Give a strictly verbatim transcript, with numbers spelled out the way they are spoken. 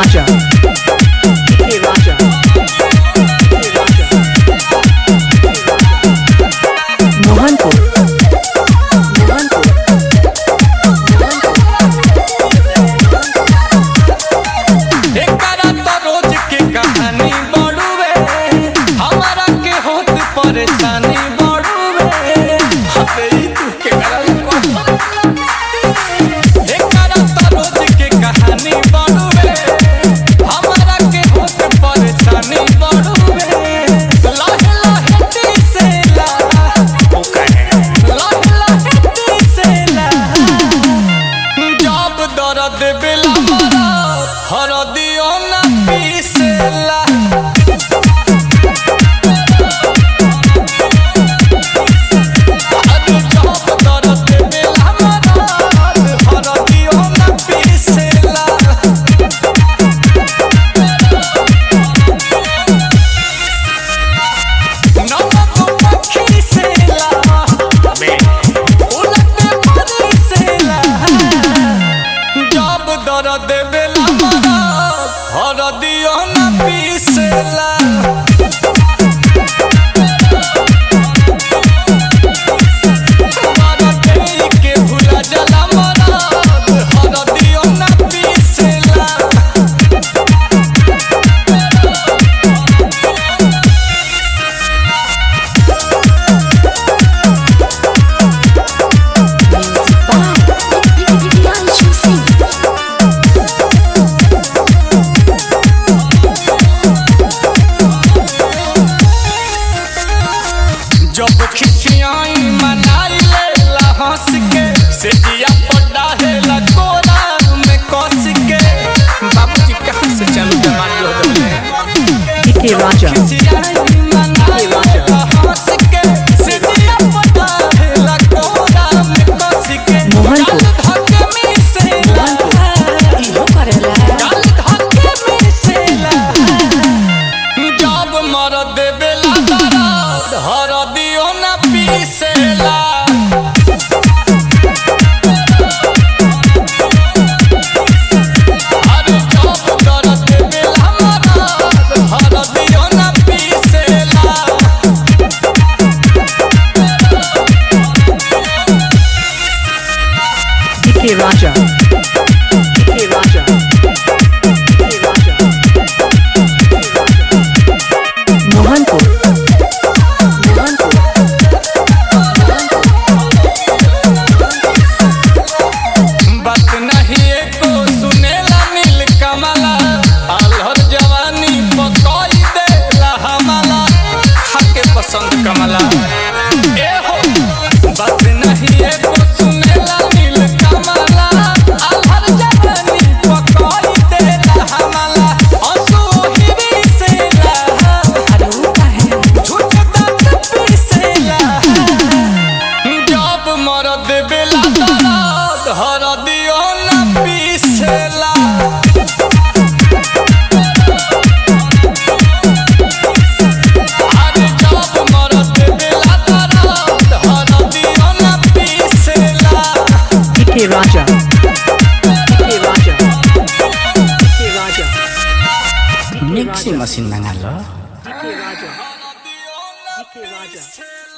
Raja. D K Raja. Mohanpur. Mohanpur. एकरा तो रोज के कहानी बड़ुए, हमारा के होत परेशानी बड़ुए। अबे ई तू के करल को एकरा तो रोज के कहानी बड़ुए, हमारा के होत परेशानी बड़ुए। लाहे लाहे दिसेला ओ कहे लाहे लाहे दिसेला जब दर्द बेला मरा हरदियो ना पीसेला। अरे जब दर्द बेला मरा हरदियो ना पीसेला। नमक पखी सेला बे उलट परी सेला जब दर्द बेला मरा हरदियो ना पीसेला। मरते के भुला जला मरा हरदियो ना पीसेला। जब खिसियाई मनाई लेला हंस के से जिया पड़ा हेला कोरा में कस के। बाबूजी कहाँ से चालू जमानी हो गए D K Raja. खिसियाई मनाई लेला हंस के से जिया पड़ा हेला कोरा में कस के। मोहनपुर। काल धके में सेला इहो करेला। काल धके में सेला जब मर देवेला दर्द हरदियो ना पीसेला। अरे जब दर्द देवेला मरद हरदियो ना पीसेला। D K Raja. D K Raja. D K Raja. Mohanpur. Mohanpur. बात नहीं एको सुनेला नील कमला अलहर जवानी पकई देला हमला। हके पसंद कमला ए हो बात नहीं एको सुनेला नील कमला अलहर जवानी पकई देला हमला। आंसू हिरी सेला अरु काहे झूठ दांत पीसेला जब मरद बेला दर्द हरदियो ना पीसेला। अरे जब मरद बेला दर्द हरदियो ना पीसेला। D K Raja. D K Raja. D K Raja. Mixie machine मंगा लो। D K Raja. D K Raja.